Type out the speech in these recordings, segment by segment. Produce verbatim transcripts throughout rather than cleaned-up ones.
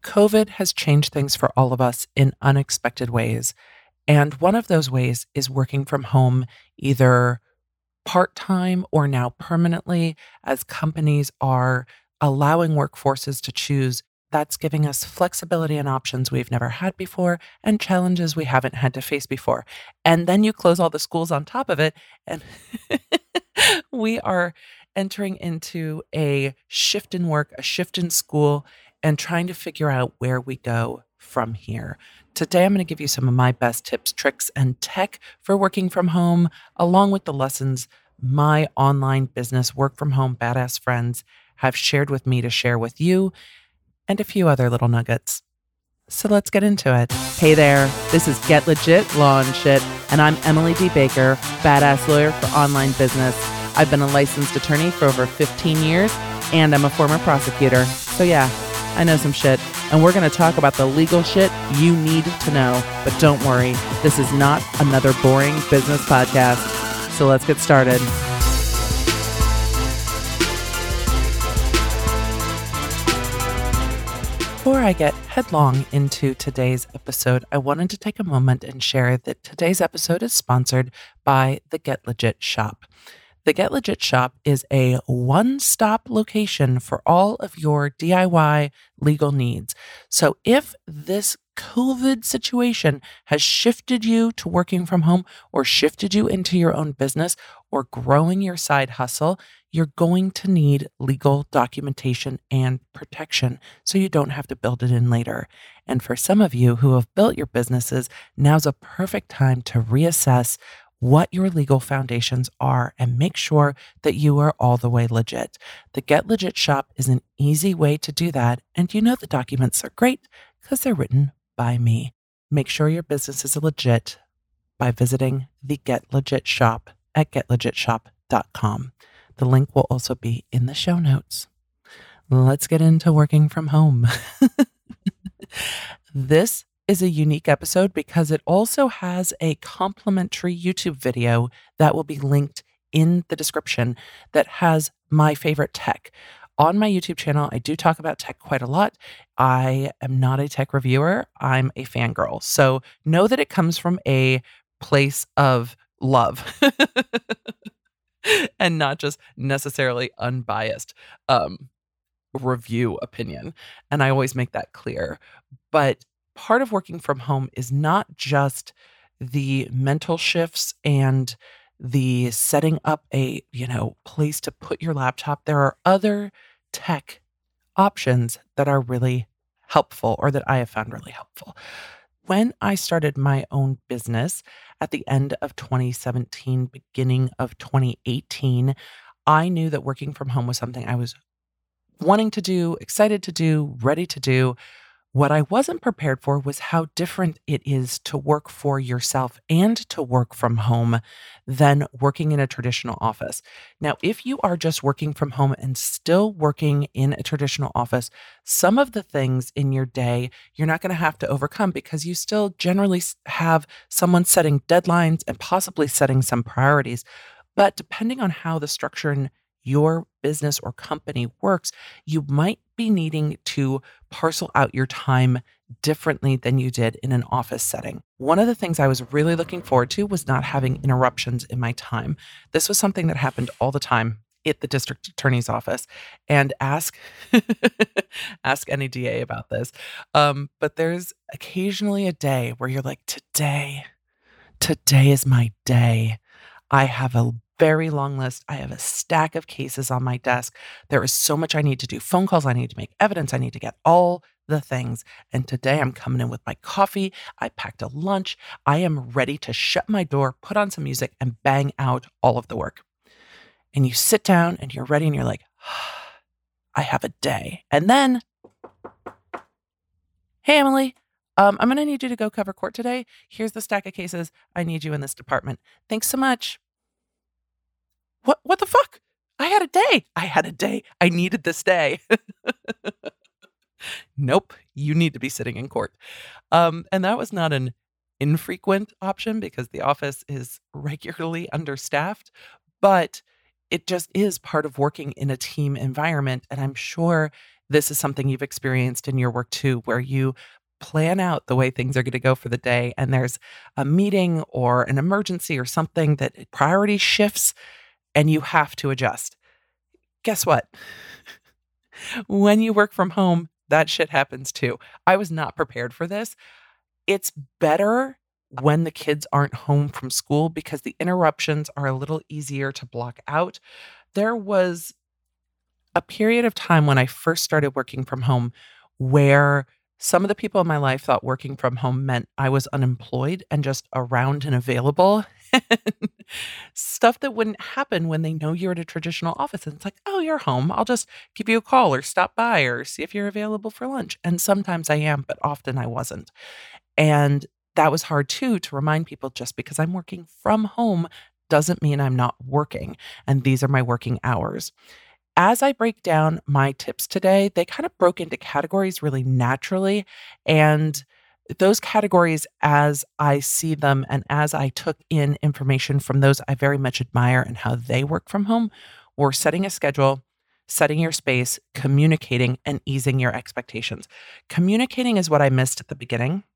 COVID has changed things for all of us in unexpected ways. And one of those ways is working from home, either part time or now permanently, as companies are allowing workforces to choose. That's giving us flexibility and options we've never had before and challenges we haven't had to face before. And then you close all the schools on top of it, and we are entering into a shift in work, a shift in school, and trying to figure out where we go from here. Today, I'm going to give you some of my best tips, tricks, and tech for working from home, along with the lessons my online business work from home badass friends have shared with me to share with you, and a few other little nuggets. So let's get into it. Hey there, this is Get Legit Law and Shit, and I'm Emily D. Baker, badass lawyer for online business. I've been a licensed attorney for over fifteen years, and I'm a former prosecutor. So yeah, I know some shit, and we're going to talk about the legal shit you need to know. But don't worry, this is not another boring business podcast. So let's get started. Before I get headlong into today's episode, I wanted to take a moment and share that today's episode is sponsored by the Get Legit Shop. The Get Legit Shop is a one-stop location for all of your D I Y legal needs. So if this COVID situation has shifted you to working from home or shifted you into your own business or growing your side hustle, you're going to need legal documentation and protection so you don't have to build it in later. And for some of you who have built your businesses, now's a perfect time to reassess what your legal foundations are and make sure that you are all the way legit. The Get Legit Shop is an easy way to do that. And you know the documents are great because they're written by me. Make sure your business is legit by visiting the Get Legit Shop at get legit shop dot com. The link will also be in the show notes. Let's get into working from home. This is a unique episode because it also has a complimentary YouTube video that will be linked in the description that has my favorite tech. On my YouTube channel, I do talk about tech quite a lot. I am not a tech reviewer. I'm a fangirl. So know that it comes from a place of love and not just necessarily unbiased um, review opinion. And I always make that clear. But part of working from home is not just the mental shifts and the setting up a, you know, place to put your laptop. There are other tech options that are really helpful or that I have found really helpful. When I started my own business at the end of twenty seventeen, beginning of twenty eighteen, I knew that working from home was something I was wanting to do, excited to do, ready to do. What I wasn't prepared for was how different it is to work for yourself and to work from home than working in a traditional office. Now, if you are just working from home and still working in a traditional office, some of the things in your day you're not going to have to overcome because you still generally have someone setting deadlines and possibly setting some priorities. But depending on how the structure in your business or company works, you might be needing to parcel out your time differently than you did in an office setting. One of the things I was really looking forward to was not having interruptions in my time. This was something that happened all the time at the district attorney's office, and ask ask any D A about this. Um, but there's occasionally a day where you're like, today, today is my day. I have a very long list. I have a stack of cases on my desk. There is so much I need to do. Phone calls I need to make, evidence I need to get, all the things. And today I'm coming in with my coffee. I packed a lunch. I am ready to shut my door, put on some music, and bang out all of the work. And you sit down and you're ready and you're like, I have a day. And then, hey, Emily, um, I'm going to need you to go cover court today. Here's the stack of cases. I need you in this department. Thanks so much. What what the fuck? I had a day. I had a day. I needed this day. Nope. You need to be sitting in court. Um, and that was not an infrequent option because the office is regularly understaffed, but it just is part of working in a team environment. And I'm sure this is something you've experienced in your work too, where you plan out the way things are going to go for the day, and there's a meeting or an emergency or something that priority shifts and you have to adjust. Guess what? When you work from home, that shit happens too. I was not prepared for this. It's better when the kids aren't home from school because the interruptions are a little easier to block out. There was a period of time when I first started working from home where some of the people in my life thought working from home meant I was unemployed and just around and available. Stuff that wouldn't happen when they know you're at a traditional office. And it's like, oh, you're home. I'll just give you a call or stop by or see if you're available for lunch. And sometimes I am, but often I wasn't. And that was hard too to remind people just because I'm working from home doesn't mean I'm not working. And these are my working hours. As I break down my tips today, they kind of broke into categories really naturally. And those categories, as I see them and as I took in information from those I very much admire and how they work from home, were setting a schedule, setting your space, communicating, and easing your expectations. Communicating is what I missed at the beginning.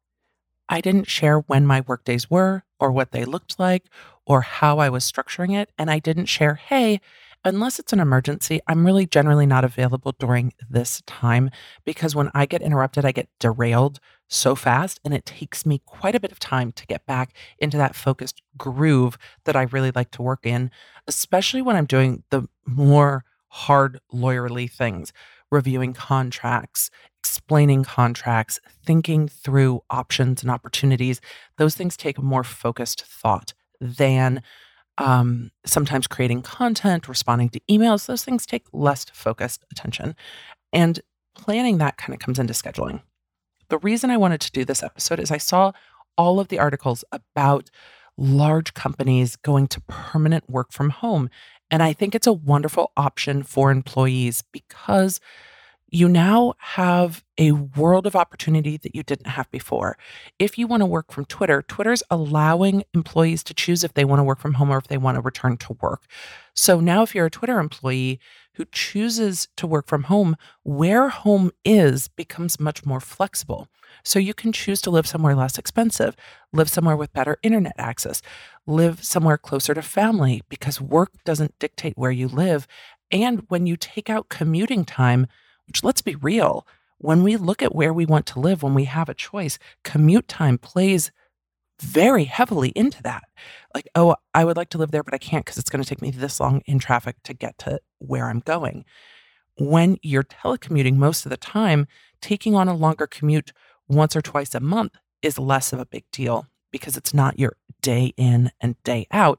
I didn't share when my workdays were or what they looked like or how I was structuring it. And I didn't share, hey, unless it's an emergency, I'm really generally not available during this time because when I get interrupted, I get derailed so fast and it takes me quite a bit of time to get back into that focused groove that I really like to work in, especially when I'm doing the more hard lawyerly things, reviewing contracts, explaining contracts, thinking through options and opportunities. Those things take a more focused thought than um, sometimes creating content, responding to emails. Those things take less focused attention. And planning that kind of comes into scheduling. The reason I wanted to do this episode is I saw all of the articles about large companies going to permanent work from home. And I think it's a wonderful option for employees because you now have a world of opportunity that you didn't have before. If you want to work from Twitter, Twitter's allowing employees to choose if they want to work from home or if they want to return to work. So now if you're a Twitter employee who chooses to work from home, where home is becomes much more flexible. So you can choose to live somewhere less expensive, live somewhere with better internet access, live somewhere closer to family because work doesn't dictate where you live. And when you take out commuting time, which let's be real, when we look at where we want to live, when we have a choice, commute time plays very heavily into that. Like, oh, I would like to live there, but I can't because it's going to take me this long in traffic to get to where I'm going. When you're telecommuting most of the time, taking on a longer commute once or twice a month is less of a big deal because it's not your day in and day out.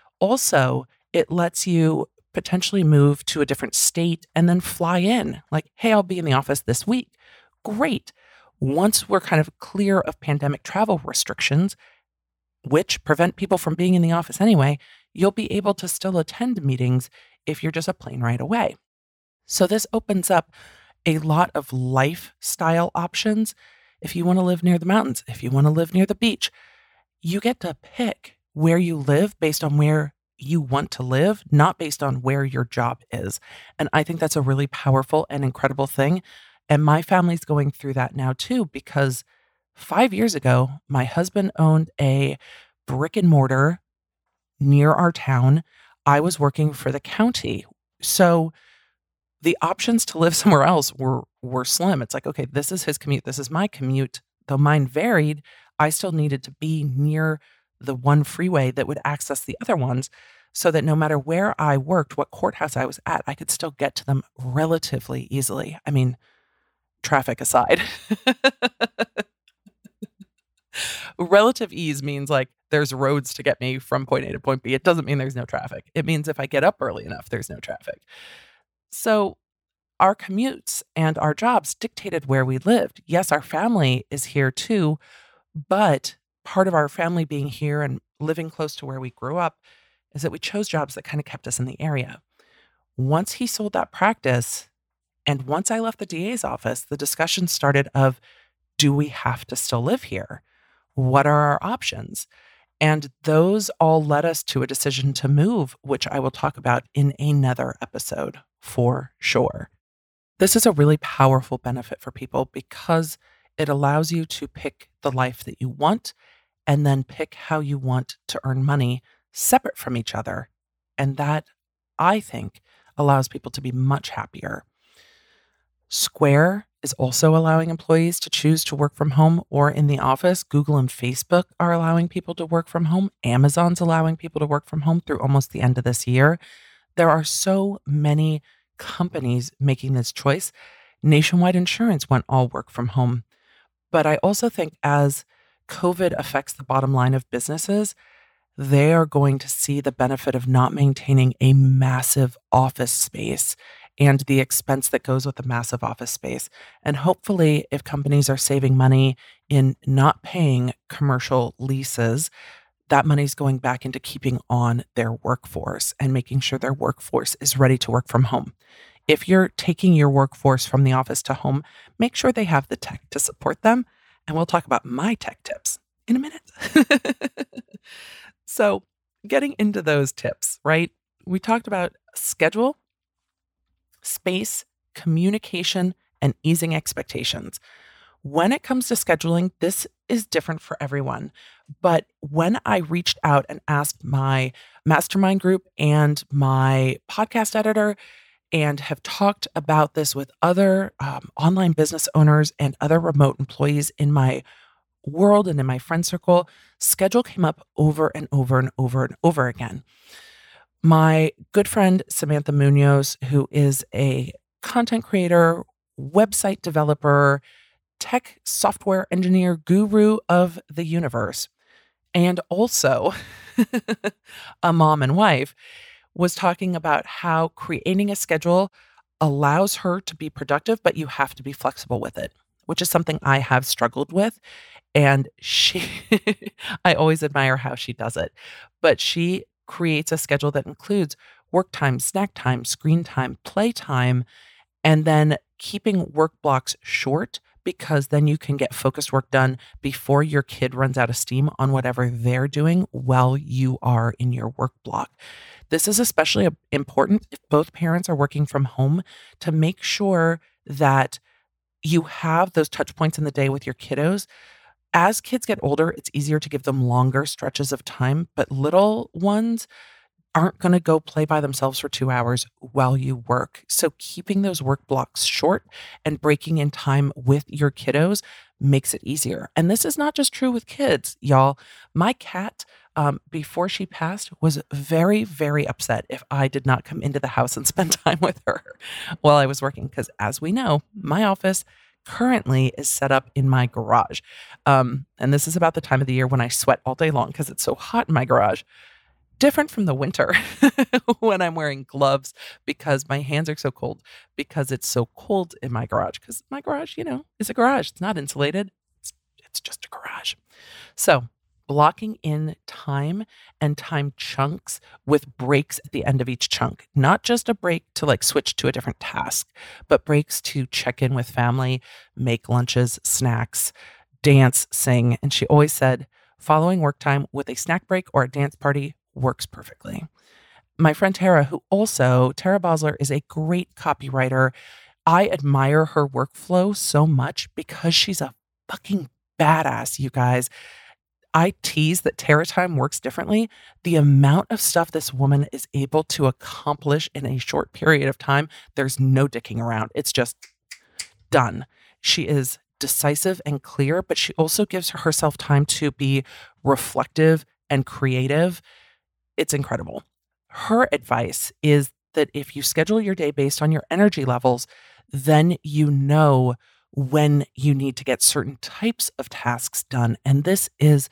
Also, it lets you potentially move to a different state and then fly in. Like, hey, I'll be in the office this week. Great. Once we're kind of clear of pandemic travel restrictions, which prevent people from being in the office anyway, you'll be able to still attend meetings if you're just a plane ride away. So this opens up a lot of lifestyle options. If you want to live near the mountains, if you want to live near the beach, you get to pick where you live based on where you want to live, not based on where your job is. And I think that's a really powerful and incredible thing. And my family's going through that now too, because five years ago, my husband owned a brick and mortar near our town. I was working for the county. So the options to live somewhere else were were slim. It's like, okay, this is his commute. This is my commute. Though mine varied, I still needed to be near the one freeway that would access the other ones so that no matter where I worked, what courthouse I was at, I could still get to them relatively easily. I mean, traffic aside. Relative ease means like there's roads to get me from point A to point B. It doesn't mean there's no traffic. It means if I get up early enough, there's no traffic. So our commutes and our jobs dictated where we lived. Yes, our family is here too, but part of our family being here and living close to where we grew up is that we chose jobs that kind of kept us in the area. Once he sold that practice, and once I left the D A's office, the discussion started of, do we have to still live here? What are our options? And those all led us to a decision to move, which I will talk about in another episode for sure. This is a really powerful benefit for people because it allows you to pick the life that you want and then pick how you want to earn money separate from each other. And that, I think, allows people to be much happier. Square is also allowing employees to choose to work from home or in the office. Google and Facebook are allowing people to work from home. Amazon's allowing people to work from home through almost the end of this year. There are so many companies making this choice. Nationwide Insurance went all work from home. But I also think as COVID affects the bottom line of businesses, they are going to see the benefit of not maintaining a massive office space and the expense that goes with a massive office space. And hopefully, if companies are saving money in not paying commercial leases, that money's going back into keeping on their workforce and making sure their workforce is ready to work from home. If you're taking your workforce from the office to home, make sure they have the tech to support them. And we'll talk about my tech tips in a minute. So, getting into those tips, right? We talked about schedule, space, communication, and easing expectations. When it comes to scheduling, this is different for everyone. But when I reached out and asked my mastermind group and my podcast editor, and have talked about this with other um, online business owners and other remote employees in my world and in my friend circle, schedule came up over and over and over and over again. My good friend, Samantha Munoz, who is a content creator, website developer, tech software engineer guru of the universe, and also a mom and wife, was talking about how creating a schedule allows her to be productive, but you have to be flexible with it, which is something I have struggled with. And she, I always admire how she does it, but she creates a schedule that includes work time, snack time, screen time, play time, and then keeping work blocks short because then you can get focused work done before your kid runs out of steam on whatever they're doing while you are in your work block. This is especially important if both parents are working from home to make sure that you have those touch points in the day with your kiddos. As kids get older, it's easier to give them longer stretches of time, but little ones aren't going to go play by themselves for two hours while you work. So keeping those work blocks short and breaking in time with your kiddos makes it easier. And this is not just true with kids, y'all. My cat, um, before she passed, was very, very upset if I did not come into the house and spend time with her while I was working. Because as we know, my office currently is set up in my garage. Um, and this is about the time of the year when I sweat all day long because it's so hot in my garage. Different from the winter when I'm wearing gloves because my hands are so cold because it's so cold in my garage. Because my garage, you know, is a garage. It's not insulated. It's, it's just a garage. So blocking in time and time chunks with breaks at the end of each chunk, not just a break to like switch to a different task, but breaks to check in with family, make lunches, snacks, dance, sing. And she always said, following work time with a snack break or a dance party works perfectly. My friend Tara, who also, Tara Bosler is a great copywriter. I admire her workflow so much because she's a fucking badass, you guys. I tease that Tara time works differently. The amount of stuff this woman is able to accomplish in a short period of time, there's no dicking around. It's just done. She is decisive and clear, but she also gives herself time to be reflective and creative. It's incredible. Her advice is that if you schedule your day based on your energy levels, then you know when you need to get certain types of tasks done. And this is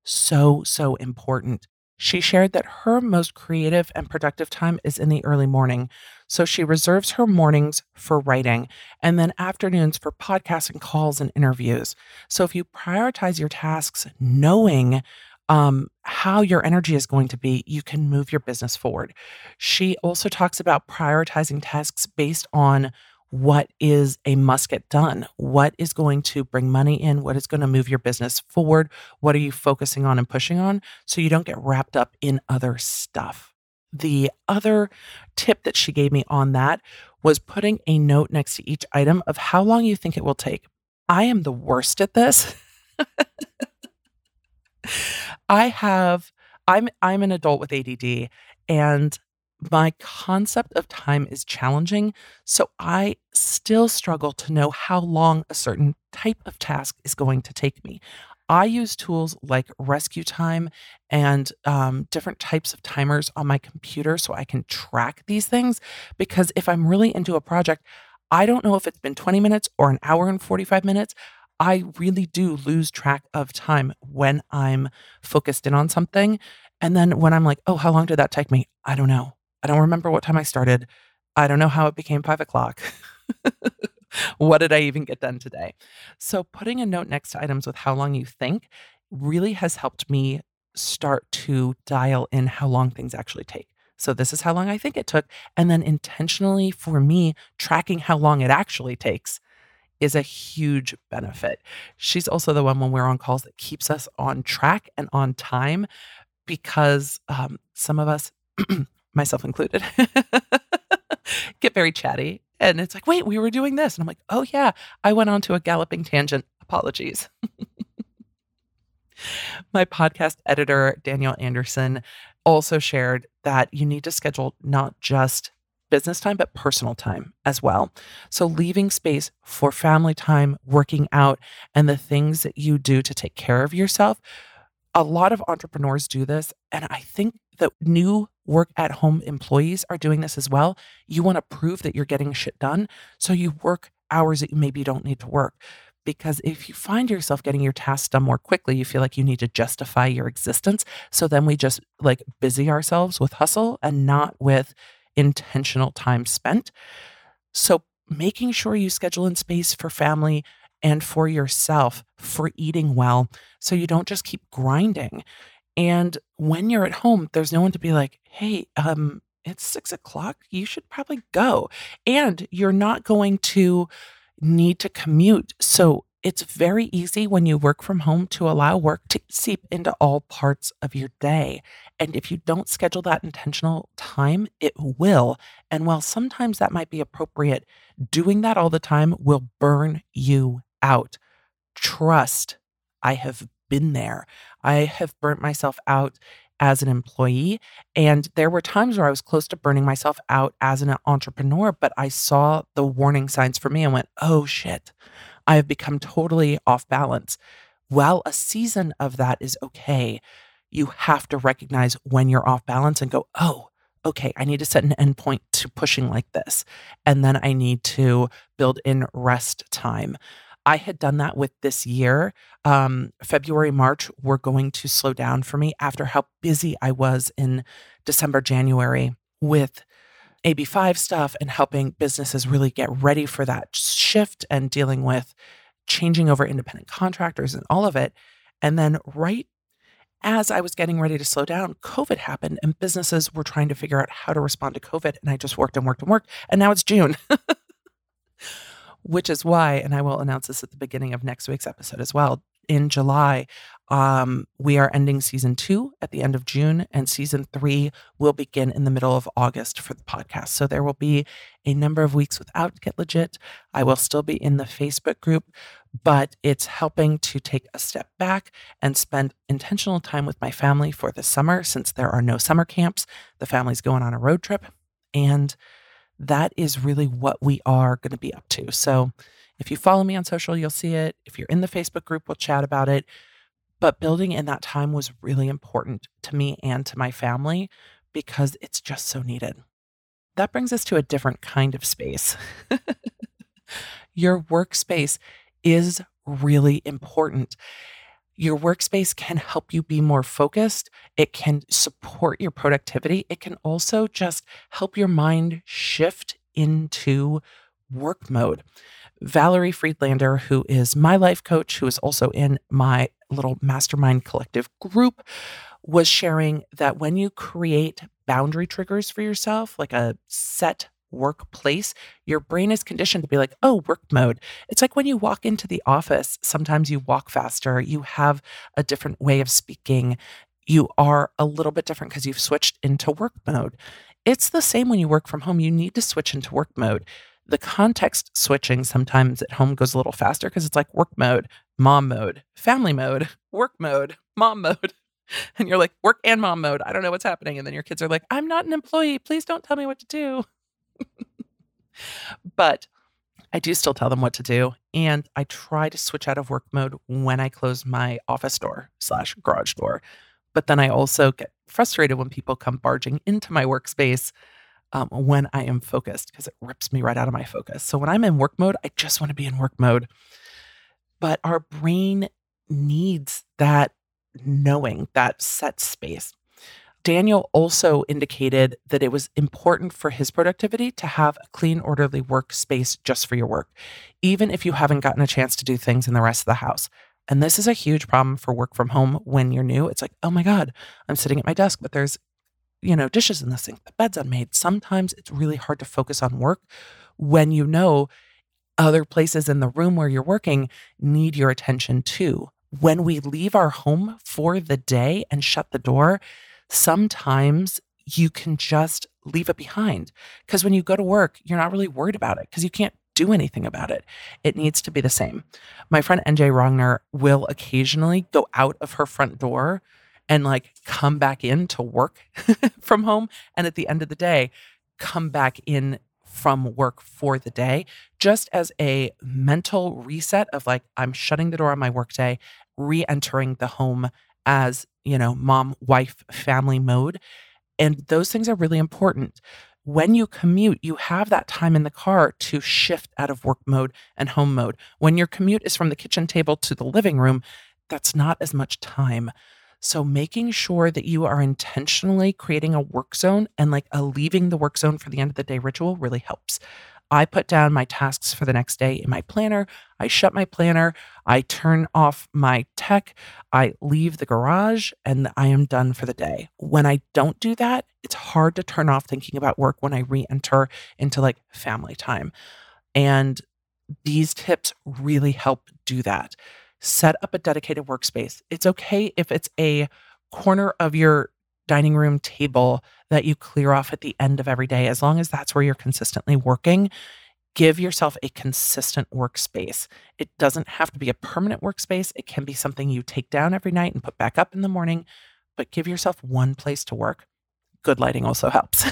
so, so important. She shared that her most creative and productive time is in the early morning. So she reserves her mornings for writing and then afternoons for podcasts and calls and interviews. So if you prioritize your tasks knowing Um, how your energy is going to be, you can move your business forward. She also talks about prioritizing tasks based on what is a must get done, what is going to bring money in, what is going to move your business forward, what are you focusing on and pushing on, so you don't get wrapped up in other stuff. The other tip that she gave me on that was putting a note next to each item of how long you think it will take. I am the worst at this. I have I'm I'm an adult with A D D, and my concept of time is challenging, so I still struggle to know how long a certain type of task is going to take me. I use tools like Rescue Time and um, different types of timers on my computer so I can track these things, because if I'm really into a project, I don't know if it's been twenty minutes or an hour and forty-five minutes. I really do lose track of time when I'm focused in on something. And then when I'm like, oh, how long did that take me? I don't know. I don't remember what time I started. I don't know how it became five o'clock. What did I even get done today? So putting a note next to items with how long you think really has helped me start to dial in how long things actually take. So this is how long I think it took. And then intentionally for me, tracking how long it actually takes is a huge benefit. She's also the one when we're on calls that keeps us on track and on time, because um, some of us, myself included, get very chatty. And it's like, wait, we were doing this. And I'm like, oh, yeah, I went on to a galloping tangent. Apologies. My podcast editor, Danielle Anderson, also shared that you need to schedule not just business time, but personal time as well. So leaving space for family time, working out, and the things that you do to take care of yourself. A lot of entrepreneurs do this, and I think that new work at home employees are doing this as well. You want to prove that you're getting shit done, so you work hours that you maybe don't need to work. Because if you find yourself getting your tasks done more quickly, you feel like you need to justify your existence. So then we just like busy ourselves with hustle and not with intentional time spent. So making sure you schedule in space for family and for yourself, for eating well, so you don't just keep grinding. And when you're at home, there's no one to be like, hey, um, it's six o'clock. You should probably go. And you're not going to need to commute. So it's very easy when you work from home to allow work to seep into all parts of your day. And if you don't schedule that intentional time, it will. And while sometimes that might be appropriate, doing that all the time will burn you out. Trust, I have been there. I have burnt myself out as an employee. And there were times where I was close to burning myself out as an entrepreneur, but I saw the warning signs for me and went, oh shit, I have become totally off balance. While a season of that is okay, you have to recognize when you're off balance and go, oh, okay, I need to set an endpoint to pushing like this. And then I need to build in rest time. I had done that with this year. Um, February, March were going to slow down for me after how busy I was in December, January with A B five stuff and helping businesses really get ready for that shift and dealing with changing over independent contractors and all of it. And then right as I was getting ready to slow down, COVID happened and businesses were trying to figure out how to respond to COVID. And I just worked and worked and worked. And now it's June. Which is why, and I will announce this at the beginning of next week's episode as well, in July, um, we are ending season two at the end of June, and season three will begin in the middle of August for the podcast. So there will be a number of weeks without Get Legit. I will still be in the Facebook group, but it's helping to take a step back and spend intentional time with my family for the summer, since there are no summer camps. The family's going on a road trip, and that is really what we are going to be up to. So if you follow me on social, you'll see it. If you're in the Facebook group, we'll chat about it. But building in that time was really important to me and to my family because it's just so needed. That brings us to a different kind of space. Your workspace is really important. Your workspace can help you be more focused. It can support your productivity. It can also just help your mind shift into work mode. Valerie Friedlander, who is my life coach, who is also in my little mastermind collective group, was sharing that when you create boundary triggers for yourself, like a set workplace, your brain is conditioned to be like, oh, work mode. It's like when you walk into the office, sometimes you walk faster, you have a different way of speaking, you are a little bit different because you've switched into work mode. It's the same when you work from home. You need to switch into work mode. The context switching sometimes at home goes a little faster because it's like work mode, mom mode, family mode, work mode, mom mode. And you're like, work and mom mode. I don't know what's happening. And then your kids are like, I'm not an employee. Please don't tell me what to do. But I do still tell them what to do. And I try to switch out of work mode when I close my office door slash garage door. But then I also get frustrated when people come barging into my workspace um, when I am focused because it rips me right out of my focus. So when I'm in work mode, I just want to be in work mode. But our brain needs that knowing, that set space. Daniel also indicated that it was important for his productivity to have a clean, orderly workspace just for your work, even if you haven't gotten a chance to do things in the rest of the house. And this is a huge problem for work from home when you're new. It's like, oh my God, I'm sitting at my desk, but there's, you know, dishes in the sink, the bed's unmade. Sometimes it's really hard to focus on work when you know other places in the room where you're working need your attention too. When we leave our home for the day and shut the door, sometimes you can just leave it behind. Because when you go to work, you're not really worried about it because you can't do anything about it. It needs to be the same. My friend N J Rogner will occasionally go out of her front door and like come back in to work from home. And at the end of the day, come back in from work for the day, just as a mental reset of like, I'm shutting the door on my workday, re-entering the home as, you know, mom, wife, family mode. And those things are really important. When you commute, you have that time in the car to shift out of work mode and home mode. When your commute is from the kitchen table to the living room, that's not as much time. So making sure that you are intentionally creating a work zone and like a leaving the work zone for the end of the day ritual really helps. I put down my tasks for the next day in my planner. I shut my planner. I turn off my tech. I leave the garage and I am done for the day. When I don't do that, it's hard to turn off thinking about work when I re-enter into like family time. And these tips really help do that. Set up a dedicated workspace. It's okay if it's a corner of your dining room table that you clear off at the end of every day, as long as that's where you're consistently working. Give yourself a consistent workspace. It doesn't have to be a permanent workspace. It can be something you take down every night and put back up in the morning, but give yourself one place to work. Good lighting also helps.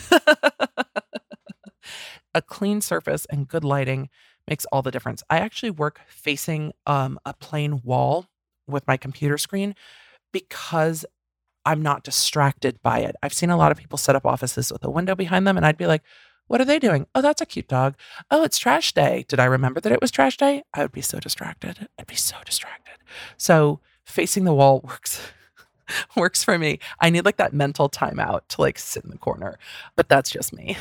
A clean surface and good lighting makes all the difference. I actually work facing um, a plain wall with my computer screen because I'm not distracted by it. I've seen a lot of people set up offices with a window behind them, and I'd be like, what are they doing? Oh, that's a cute dog. Oh, it's trash day. Did I remember that it was trash day? I would be so distracted. I'd be so distracted. So facing the wall works works for me. I need like that mental timeout to like sit in the corner, but that's just me.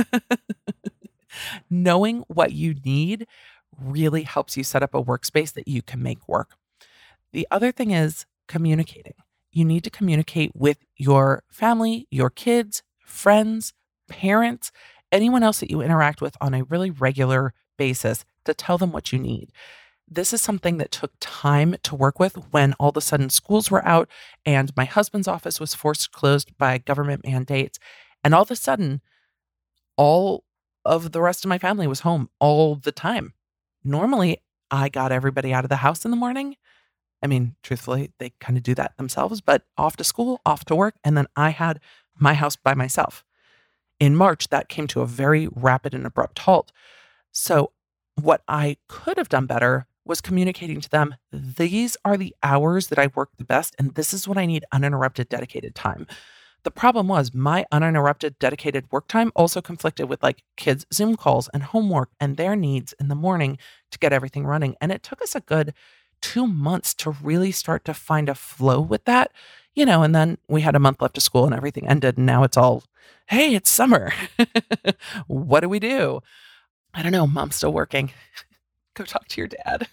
Knowing what you need really helps you set up a workspace that you can make work. The other thing is communicating. You need to communicate with your family, your kids, friends, parents, anyone else that you interact with on a really regular basis to tell them what you need. This is something that took time to work with when all of a sudden schools were out and my husband's office was forced closed by government mandates. And all of a sudden, all of the rest of my family was home all the time. Normally, I got everybody out of the house in the morning. I mean, truthfully, they kind of do that themselves, but off to school, off to work, and then I had my house by myself. In March, that came to a very rapid and abrupt halt. So what I could have done better was communicating to them, these are the hours that I work the best, and this is when I need uninterrupted, dedicated time. The problem was my uninterrupted, dedicated work time also conflicted with like kids' Zoom calls and homework and their needs in the morning to get everything running. And it took us a good two months to really start to find a flow with that, you know, and then we had a month left of school and everything ended. And now it's all, hey, it's summer. What do we do? I don't know. Mom's still working. Go talk to your dad.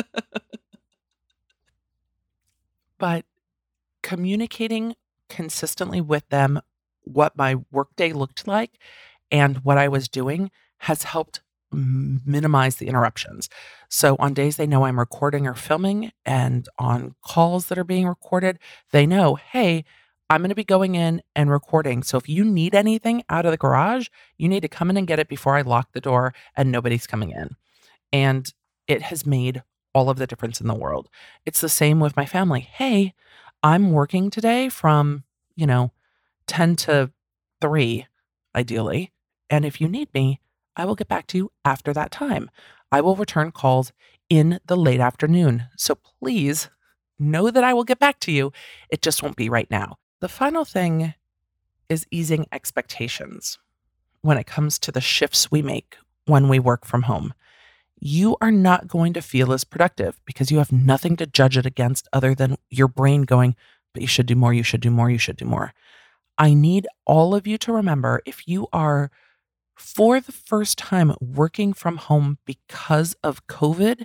But communicating consistently with them what my workday looked like and what I was doing has helped m- minimize the interruptions. So on days they know I'm recording or filming and on calls that are being recorded, they know, hey, I'm going to be going in and recording. So if you need anything out of the garage, you need to come in and get it before I lock the door and nobody's coming in. And it has made all of the difference in the world. It's the same with my family. Hey, I'm working today from, you know, ten to three, ideally. And if you need me, I will get back to you after that time. I will return calls in the late afternoon. So please know that I will get back to you. It just won't be right now. The final thing is easing expectations when it comes to the shifts we make when we work from home. You are not going to feel as productive because you have nothing to judge it against other than your brain going, but you should do more, you should do more, you should do more. I need all of you to remember, if you are for the first time working from home because of COVID,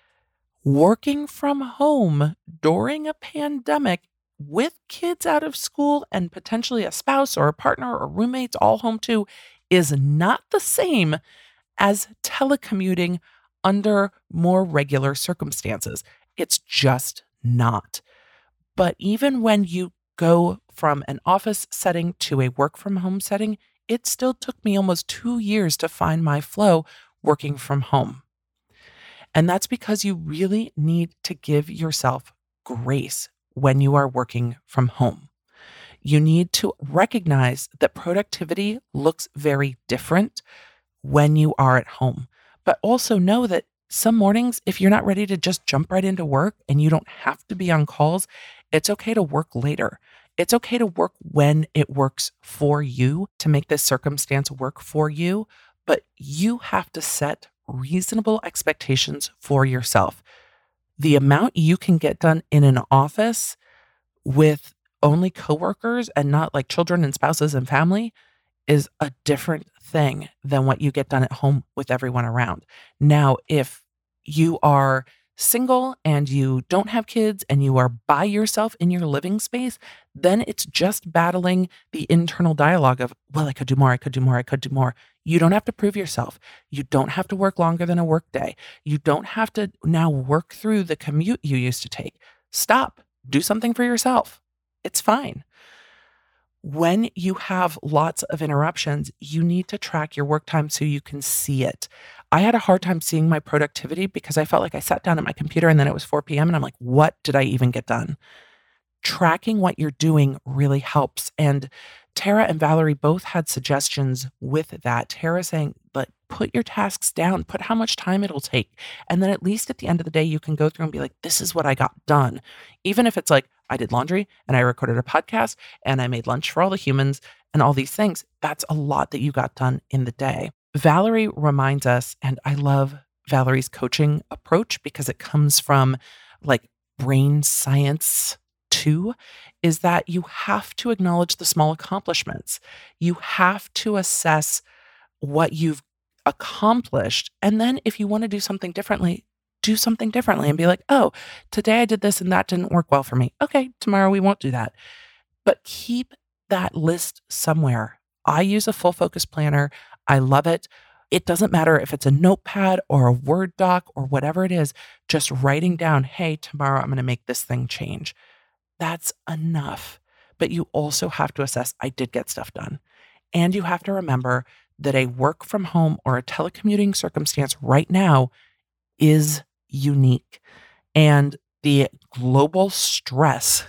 working from home during a pandemic with kids out of school and potentially a spouse or a partner or roommates all home too is not the same as telecommuting under more regular circumstances. It's just not. But even when you go from an office setting to a work from home setting, it still took me almost two years to find my flow working from home. And that's because you really need to give yourself grace when you are working from home. You need to recognize that productivity looks very different when you are at home, but also know that some mornings, if you're not ready to just jump right into work and you don't have to be on calls, it's okay to work later. It's okay to work when it works for you to make this circumstance work for you, but you have to set reasonable expectations for yourself. The amount you can get done in an office with only coworkers and not like children and spouses and family is a different thing than what you get done at home with everyone around. Now, if you are single and you don't have kids and you are by yourself in your living space, then it's just battling the internal dialogue of, well, I could do more, I could do more, I could do more. You don't have to prove yourself. You don't have to work longer than a work day. You don't have to now work through the commute you used to take. Stop. Do something for yourself. It's fine. When you have lots of interruptions, you need to track your work time so you can see it. I had a hard time seeing my productivity because I felt like I sat down at my computer and then it was four p.m. and I'm like, what did I even get done? Tracking what you're doing really helps. And Tara and Valerie both had suggestions with that. Tara saying, but put your tasks down, put how much time it'll take. And then at least at the end of the day, you can go through and be like, this is what I got done. Even if it's like, I did laundry and I recorded a podcast and I made lunch for all the humans and all these things, that's a lot that you got done in the day. Valerie reminds us, and I love Valerie's coaching approach because it comes from like brain science too, is that you have to acknowledge the small accomplishments. You have to assess what you've accomplished. And then if you want to do something differently, do something differently and be like, oh, today I did this and that didn't work well for me. Okay, tomorrow we won't do that. But keep that list somewhere. I use a full focus planner. I love it. It doesn't matter if it's a notepad or a Word doc or whatever it is, just writing down, hey, tomorrow I'm going to make this thing change. That's enough. But you also have to assess, I did get stuff done. And you have to remember that a work from home or a telecommuting circumstance right now is unique. And the global stress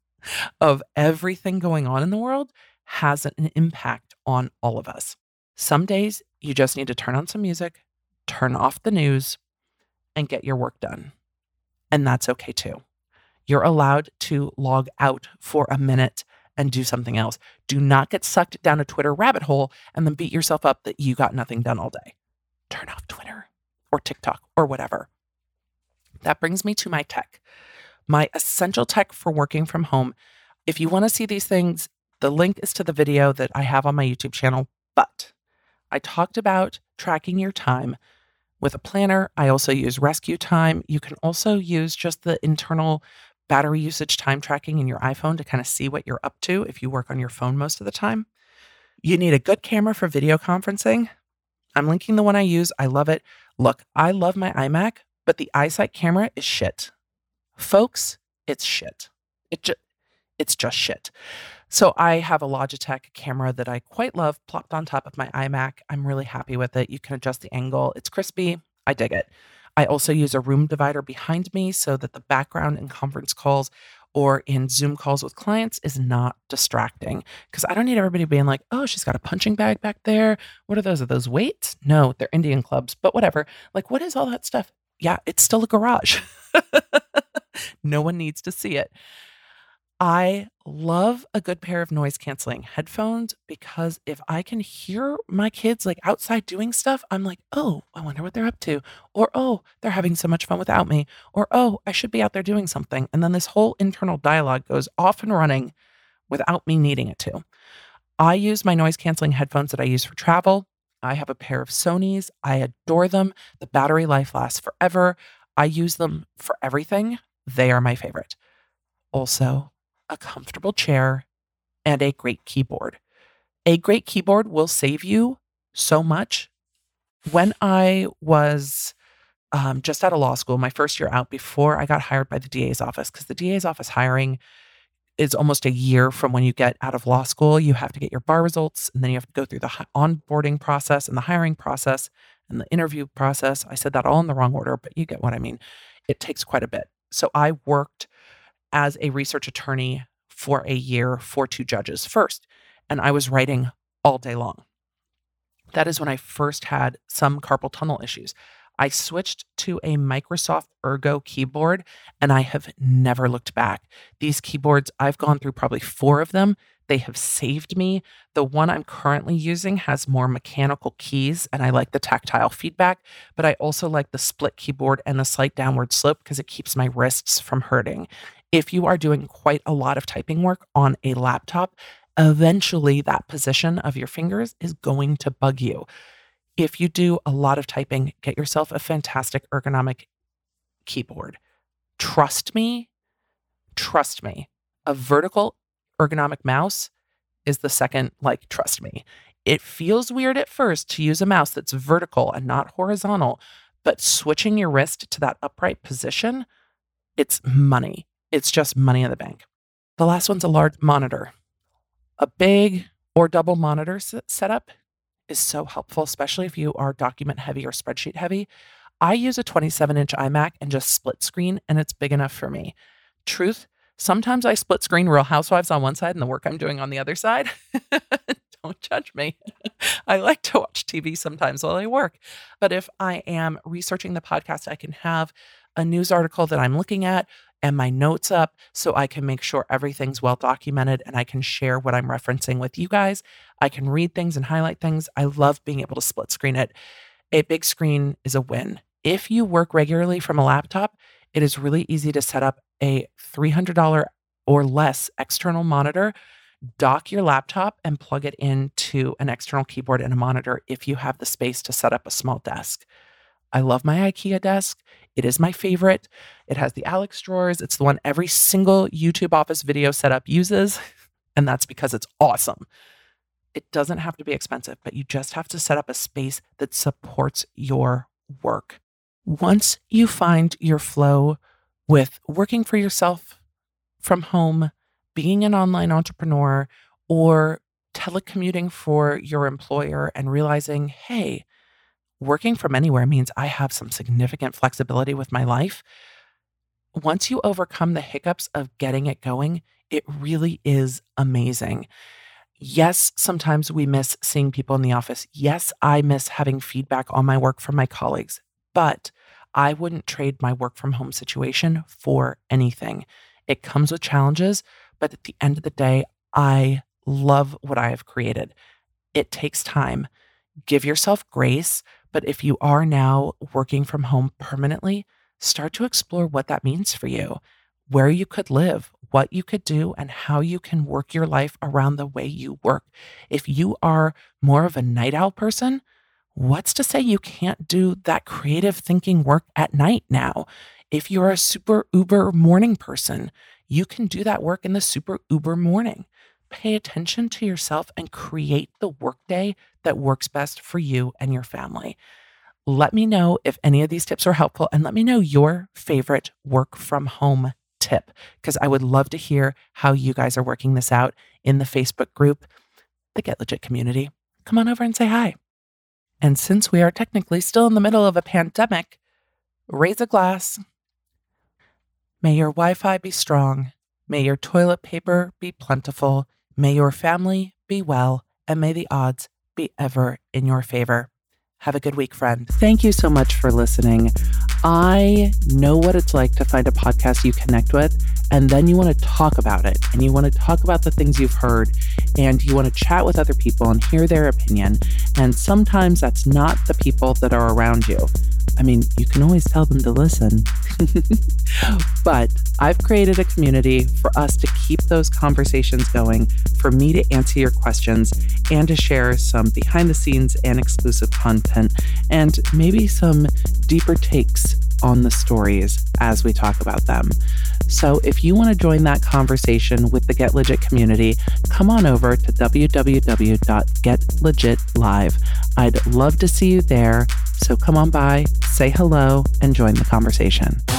of everything going on in the world has an impact on all of us. Some days you just need to turn on some music, turn off the news, and get your work done. And that's okay too. You're allowed to log out for a minute and do something else. Do not get sucked down a Twitter rabbit hole and then beat yourself up that you got nothing done all day. Turn off Twitter or TikTok or whatever. That brings me to my tech, my essential tech for working from home. If you want to see these things, the link is to the video that I have on my YouTube channel. But I talked about tracking your time with a planner. I also use Rescue Time. You can also use just the internal battery usage time tracking in your iPhone to kind of see what you're up to if you work on your phone most of the time. You need a good camera for video conferencing. I'm linking the one I use. I love it. Look, I love my iMac, but the iSight camera is shit. Folks, it's shit. It just, It's just shit. So I have a Logitech camera that I quite love plopped on top of my iMac. I'm really happy with it. You can adjust the angle. It's crispy. I dig it. I also use a room divider behind me so that the background in conference calls or in Zoom calls with clients is not distracting because I don't need everybody being like, oh, she's got a punching bag back there. What are those? Are those weights? No, they're Indian clubs, but whatever. Like, what is all that stuff? Yeah, it's still a garage. No one needs to see it. I love a good pair of noise canceling headphones because if I can hear my kids like outside doing stuff, I'm like, oh, I wonder what they're up to. Or, oh, they're having so much fun without me. Or, oh, I should be out there doing something. And then this whole internal dialogue goes off and running without me needing it to. I use my noise canceling headphones that I use for travel. I have a pair of Sony's. I adore them. The battery life lasts forever. I use them for everything. They are my favorite. Also, a comfortable chair, and a great keyboard. A great keyboard will save you so much. When I was um, just out of law school, my first year out before I got hired by the D A's office, because the D A's office hiring is almost a year from when you get out of law school. You have to get your bar results, and then you have to go through the hi- onboarding process and the hiring process and the interview process. I said that all in the wrong order, but you get what I mean. It takes quite a bit. So I worked as a research attorney for a year for two judges first, and I was writing all day long. That is when I first had some carpal tunnel issues. I switched to a Microsoft Ergo keyboard, and I have never looked back. These keyboards, I've gone through probably four of them. They have saved me. The one I'm currently using has more mechanical keys, and I like the tactile feedback, but I also like the split keyboard and the slight downward slope because it keeps my wrists from hurting. If you are doing quite a lot of typing work on a laptop, eventually that position of your fingers is going to bug you. If you do a lot of typing, get yourself a fantastic ergonomic keyboard. Trust me, trust me. A vertical ergonomic mouse is the second, like, trust me. It feels weird at first to use a mouse that's vertical and not horizontal, but switching your wrist to that upright position, it's money. It's just money in the bank. The last one's a large monitor. A big or double monitor s- setup is so helpful, especially if you are document heavy or spreadsheet heavy. I use a twenty-seven inch iMac and just split screen, and it's big enough for me. Truth, sometimes I split screen Real Housewives on one side and the work I'm doing on the other side. Don't judge me. I like to watch T V sometimes while I work. But if I am researching the podcast, I can have a news article that I'm looking at and my notes up so I can make sure everything's well documented and I can share what I'm referencing with you guys. I can read things and highlight things. I love being able to split screen it. A big screen is a win. If you work regularly from a laptop, it is really easy to set up a three hundred dollars or less external monitor, dock your laptop, and plug it into an external keyboard and a monitor if you have the space to set up a small desk. I love my IKEA desk. It is my favorite. It has the Alex drawers. It's the one every single YouTube office video setup uses, and that's because it's awesome. It doesn't have to be expensive, but you just have to set up a space that supports your work. Once you find your flow with working for yourself from home, being an online entrepreneur, or telecommuting for your employer and realizing, hey, working from anywhere means I have some significant flexibility with my life. Once you overcome the hiccups of getting it going, it really is amazing. Yes, sometimes we miss seeing people in the office. Yes, I miss having feedback on my work from my colleagues, but I wouldn't trade my work from home situation for anything. It comes with challenges, but at the end of the day, I love what I have created. It takes time. Give yourself grace. But if you are now working from home permanently, start to explore what that means for you, where you could live, what you could do, and how you can work your life around the way you work. If you are more of a night owl person, what's to say you can't do that creative thinking work at night now? If you're a super uber morning person, you can do that work in the super uber morning. Pay attention to yourself and create the workday that works best for you and your family. Let me know if any of these tips are helpful and let me know your favorite work from home tip, because I would love to hear how you guys are working this out in the Facebook group, the Get Legit community. Come on over and say hi. And since we are technically still in the middle of a pandemic, raise a glass. May your Wi-Fi be strong. May your toilet paper be plentiful. May your family be well. And may the odds be ever in your favor. Have a good week, friend. Thank you so much for listening. I know what it's like to find a podcast you connect with, and then you want to talk about it, and you want to talk about the things you've heard, and you want to chat with other people and hear their opinion. And sometimes that's not the people that are around you. I mean, you can always tell them to listen. But I've created a community for us to keep those conversations going, for me to answer your questions, and to share some behind the scenes and exclusive content, and maybe some deeper takes on the stories as we talk about them. So if you want to join that conversation with the Get Legit community, come on over to w w w dot get legit live. I'd love to see you there. So come on by, say hello, and join the conversation.